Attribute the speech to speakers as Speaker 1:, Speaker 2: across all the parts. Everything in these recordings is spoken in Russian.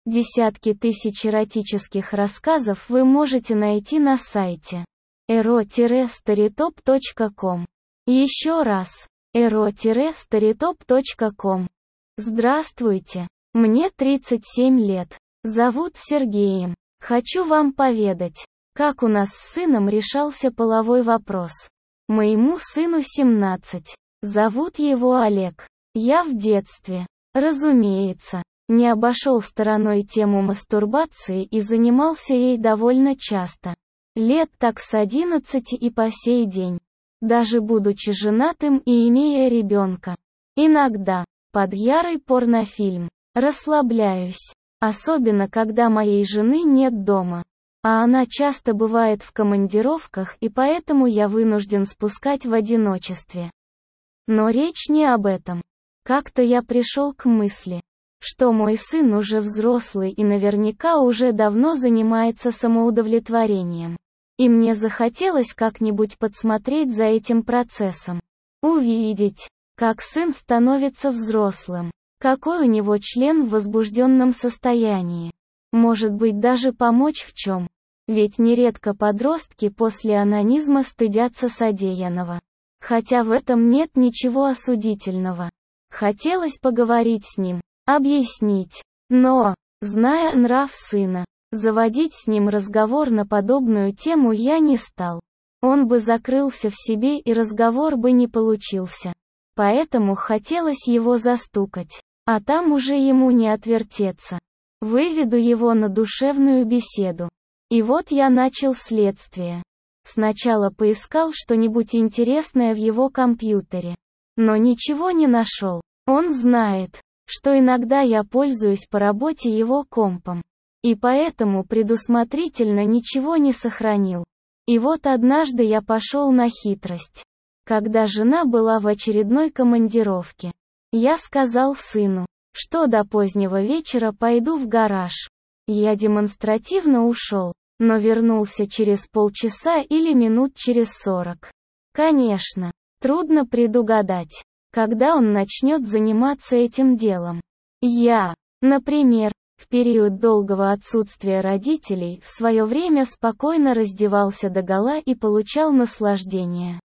Speaker 1: Десятки тысяч эротических рассказов вы можете найти на сайте ero-storytop.com. Еще раз, ero-storytop.com. Здравствуйте, мне 37 лет. Зовут Сергеем. Хочу вам поведать, как у нас с сыном решался половой вопрос. Моему сыну 17. Зовут его Олег. Я в детстве, разумеется, не обошел стороной тему мастурбации и занимался ей довольно часто. Лет так с 11 и по сей день. Даже будучи женатым и имея ребенка. Иногда, под ярый порнофильм, расслабляюсь. Особенно когда моей жены нет дома. А она часто бывает в командировках, и поэтому я вынужден спускать в одиночестве. Но речь не об этом. Как-то я пришел к мысли, что мой сын уже взрослый и наверняка уже давно занимается самоудовлетворением. И мне захотелось как-нибудь подсмотреть за этим процессом. Увидеть, как сын становится взрослым, какой у него член в возбужденном состоянии. Может быть, даже помочь в чем. Ведь нередко подростки после онанизма стыдятся содеянного. Хотя в этом нет ничего осудительного. Хотелось поговорить с ним, объяснить. Но, зная нрав сына, заводить с ним разговор на подобную тему я не стал. Он бы закрылся в себе и разговор бы не получился. Поэтому хотелось его застукать. А там уже ему не отвертеться. Выведу его на душевную беседу. И вот я начал следствие. Сначала поискал что-нибудь интересное в его компьютере. Но ничего не нашел. Он знает, что иногда я пользуюсь по работе его компом. И поэтому предусмотрительно ничего не сохранил. И вот однажды я пошел на хитрость. Когда жена была в очередной командировке, я сказал сыну, что до позднего вечера пойду в гараж. Я демонстративно ушел, но вернулся через полчаса или минут через 40. Конечно, трудно предугадать, когда он начнет заниматься этим делом. Я, например, в период долгого отсутствия родителей в свое время спокойно раздевался догола и получал наслаждение.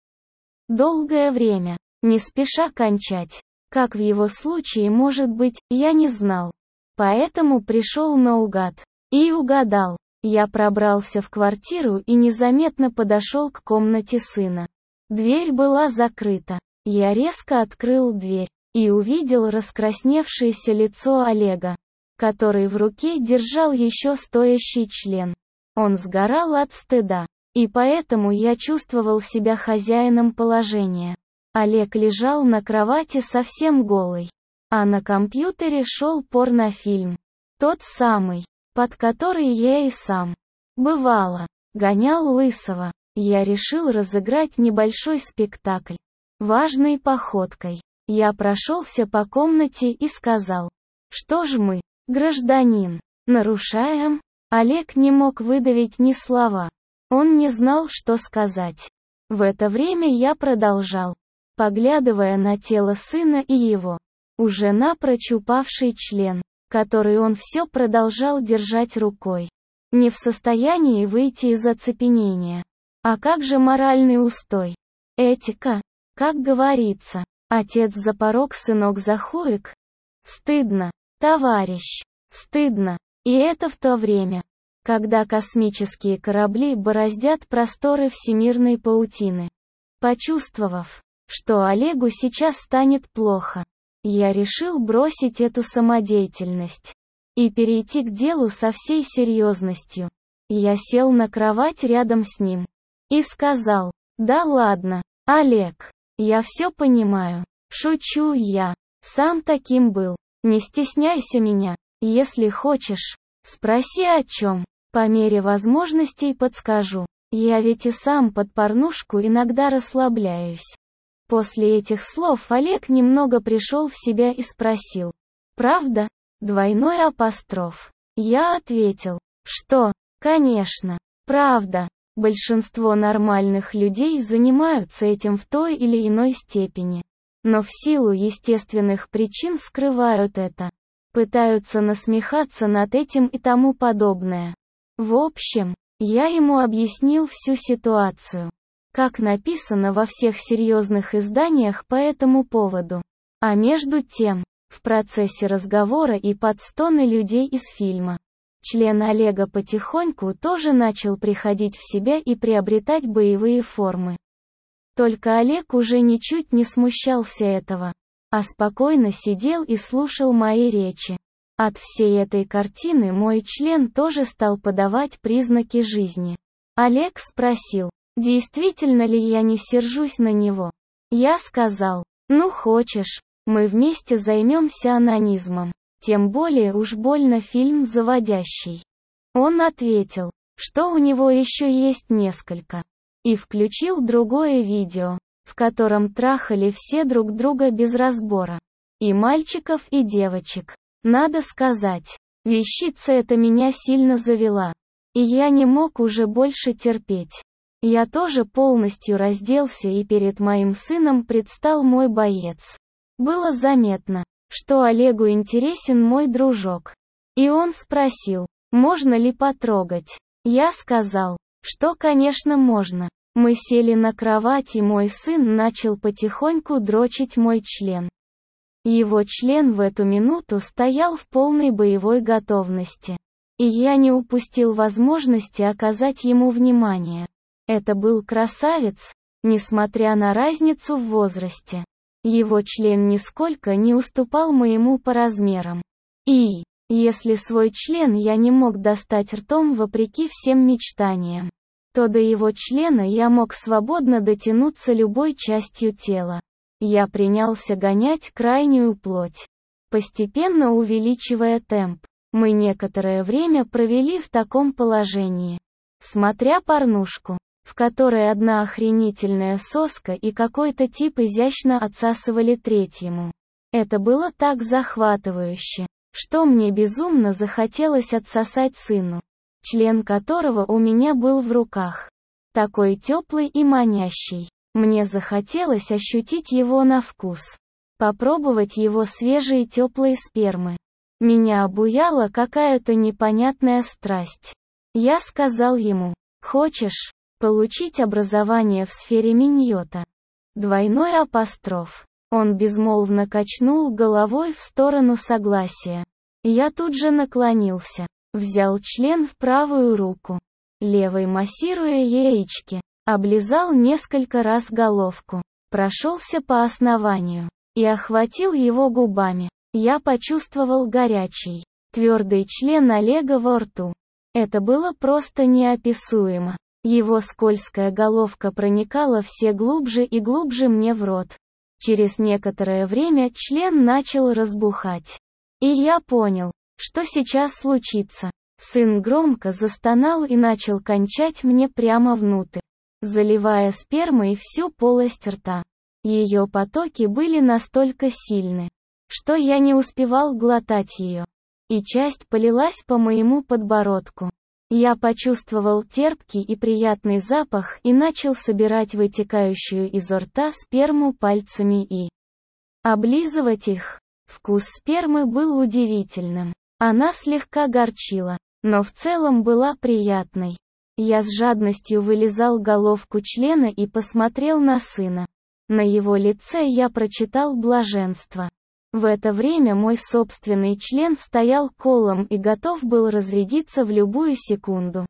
Speaker 1: Долгое время, не спеша кончать. Как в его случае может быть, я не знал. Поэтому пришел наугад. И угадал. Я пробрался в квартиру и незаметно подошел к комнате сына. Дверь была закрыта. Я резко открыл дверь и увидел раскрасневшееся лицо Олега, который в руке держал еще стоящий член. Он сгорал от стыда. И поэтому я чувствовал себя хозяином положения. Олег лежал на кровати совсем голый. А на компьютере шел порнофильм. Тот самый, под который я и сам, бывало, гонял лысого. Я решил разыграть небольшой спектакль. Важной походкой. Я прошелся по комнате и сказал, что ж мы, гражданин, нарушаем? Олег не мог выдавить ни слова. Он не знал, что сказать. В это время я продолжал, поглядывая на тело сына и его, уже напрочь упавший член, который он все продолжал держать рукой. Не в состоянии выйти из оцепенения. А как же моральный устой? Этика? Как говорится, отец за порог, сынок за хуек? Стыдно, товарищ, стыдно. И это в то время, когда космические корабли бороздят просторы всемирной паутины. Почувствовав, что Олегу сейчас станет плохо, я решил бросить эту самодеятельность и перейти к делу со всей серьезностью. Я сел на кровать рядом с ним и сказал, да ладно, Олег, я все понимаю, шучу я, сам таким был, не стесняйся меня, если хочешь, спроси о чем, по мере возможностей подскажу, я ведь и сам под порнушку иногда расслабляюсь. После этих слов Олег немного пришел в себя и спросил, правда? Двойной апостроф. Я ответил, что, конечно, правда. Большинство нормальных людей занимаются этим в той или иной степени. Но в силу естественных причин скрывают это. Пытаются насмехаться над этим и тому подобное. В общем, я ему объяснил всю ситуацию, как написано во всех серьезных изданиях по этому поводу. А между тем, в процессе разговора и под стоны людей из фильма, член Олега потихоньку тоже начал приходить в себя и приобретать боевые формы. Только Олег уже ничуть не смущался этого, а спокойно сидел и слушал мои речи. От всей этой картины мой член тоже стал подавать признаки жизни. Олег спросил, действительно ли я не сержусь на него. Я сказал, ну хочешь, мы вместе займемся онанизмом, тем более уж больно фильм заводящий. Он ответил, что у него еще есть несколько. И включил другое видео, в котором трахали все друг друга без разбора. И мальчиков, и девочек. Надо сказать, вещица эта меня сильно завела. И я не мог уже больше терпеть. Я тоже полностью разделся, и перед моим сыном предстал мой боец. Было заметно, что Олегу интересен мой дружок. И он спросил, можно ли потрогать. Я сказал, что конечно можно. Мы сели на кровать, и мой сын начал потихоньку дрочить мой член. Его член в эту минуту стоял в полной боевой готовности. И я не упустил возможности оказать ему внимание. Это был красавец, несмотря на разницу в возрасте. Его член нисколько не уступал моему по размерам. И, если свой член я не мог достать ртом вопреки всем мечтаниям, то до его члена я мог свободно дотянуться любой частью тела. Я принялся гонять крайнюю плоть, постепенно увеличивая темп. Мы некоторое время провели в таком положении, смотря порнушку, в которой одна охренительная соска и какой-то тип изящно отсасывали третьему. Это было так захватывающе, что мне безумно захотелось отсосать сыну, член которого у меня был в руках. Такой теплый и манящий. Мне захотелось ощутить его на вкус. Попробовать его свежей теплой спермы. Меня обуяла какая-то непонятная страсть. Я сказал ему, хочешь получить образование в сфере миньота? Двойной апостроф. Он безмолвно качнул головой в сторону согласия. Я тут же наклонился, взял член в правую руку, левой массируя яички, облизал несколько раз головку, прошелся по основанию и охватил его губами. Я почувствовал горячий, твердый член Олега во рту. Это было просто неописуемо. Его скользкая головка проникала все глубже и глубже мне в рот. Через некоторое время член начал разбухать. И я понял, что сейчас случится. Сын громко застонал и начал кончать мне прямо внутрь, заливая спермой всю полость рта. Ее потоки были настолько сильны, что я не успевал глотать ее. И часть полилась по моему подбородку. Я почувствовал терпкий и приятный запах и начал собирать вытекающую изо рта сперму пальцами и облизывать их. Вкус спермы был удивительным. Она слегка горчила, но в целом была приятной. Я с жадностью вылизал головку члена и посмотрел на сына. На его лице я прочитал блаженство. В это время мой собственный член стоял колом и готов был разрядиться в любую секунду.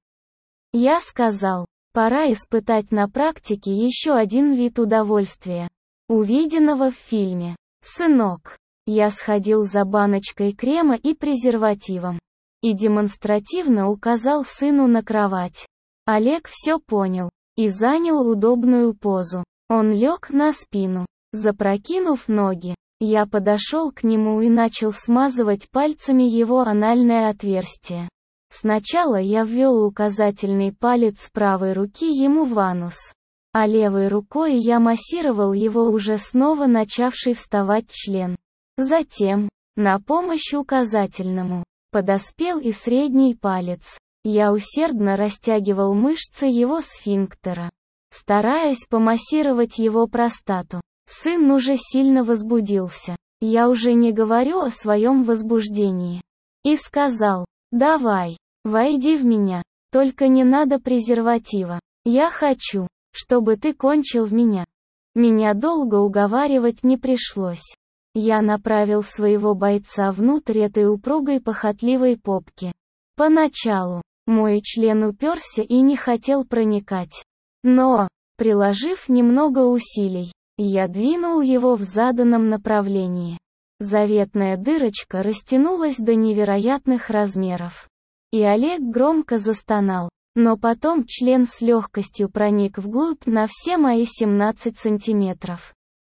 Speaker 1: Я сказал, пора испытать на практике еще один вид удовольствия, увиденного в фильме. Сынок. Я сходил за баночкой крема и презервативом и демонстративно указал сыну на кровать. Олег все понял и занял удобную позу. Он лег на спину, запрокинув ноги. Я подошел к нему и начал смазывать пальцами его анальное отверстие. Сначала я ввел указательный палец правой руки ему в анус, а левой рукой я массировал его уже снова начавший вставать член. Затем, на помощь указательному, подоспел и средний палец. Я усердно растягивал мышцы его сфинктера, стараясь помассировать его простату. Сын уже сильно возбудился. Я уже не говорю о своем возбуждении. И сказал: «Давай, войди в меня, только не надо презерватива. Я хочу, чтобы ты кончил в меня». Меня долго уговаривать не пришлось. Я направил своего бойца внутрь этой упругой похотливой попки. Поначалу мой член уперся и не хотел проникать. Но, приложив немного усилий, я двинул его в заданном направлении. Заветная дырочка растянулась до невероятных размеров. И Олег громко застонал. Но потом член с легкостью проник вглубь на все мои 17 сантиметров.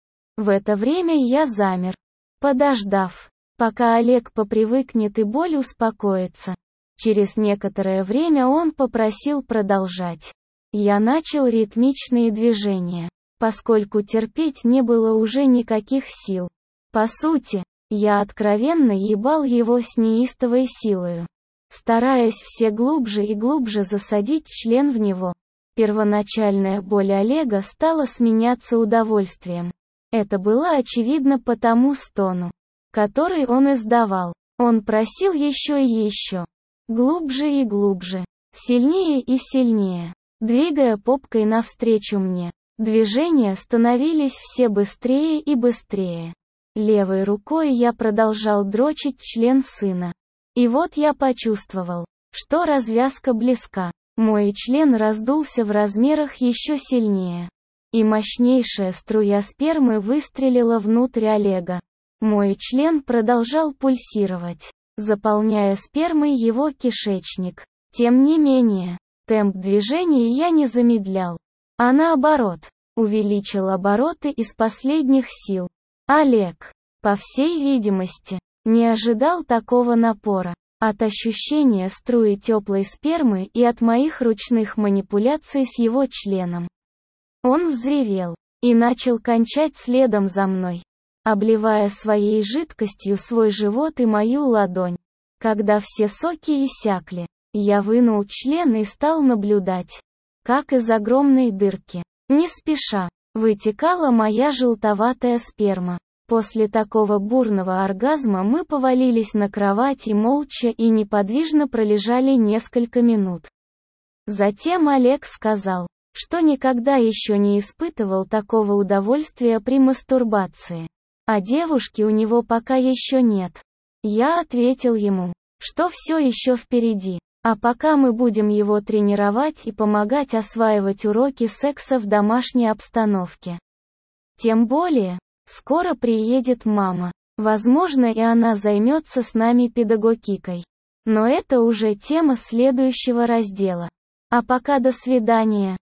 Speaker 1: В это время я замер, подождав, пока Олег попривыкнет и боль успокоится. Через некоторое время он попросил продолжать. Я начал ритмичные движения, поскольку терпеть не было уже никаких сил. По сути, я откровенно ебал его с неистовой силою, стараясь все глубже и глубже засадить член в него. Первоначальная боль Олега стала сменяться удовольствием. Это было очевидно по тому стону, который он издавал. Он просил еще и еще. Глубже и глубже. Сильнее и сильнее. Двигая попкой навстречу мне. Движения становились все быстрее и быстрее. Левой рукой я продолжал дрочить член сына. И вот я почувствовал, что развязка близка. Мой член раздулся в размерах еще сильнее. И мощнейшая струя спермы выстрелила внутрь Олега. Мой член продолжал пульсировать, заполняя спермой его кишечник. Тем не менее, темп движения я не замедлял, а наоборот, увеличил обороты из последних сил. Олег, по всей видимости, не ожидал такого напора. От ощущения струи теплой спермы и от моих ручных манипуляций с его членом. Он взревел и начал кончать следом за мной, обливая своей жидкостью свой живот и мою ладонь. Когда все соки иссякли, я вынул член и стал наблюдать, как из огромной дырки, не спеша, вытекала моя желтоватая сперма. После такого бурного оргазма мы повалились на кровать и молча и неподвижно пролежали несколько минут. Затем Олег сказал, что никогда еще не испытывал такого удовольствия при мастурбации. А девушки у него пока еще нет. Я ответил ему, что все еще впереди. А пока мы будем его тренировать и помогать осваивать уроки секса в домашней обстановке. Тем более, скоро приедет мама. Возможно, и она займется с нами педагогикой. Но это уже тема следующего раздела. А пока до свидания.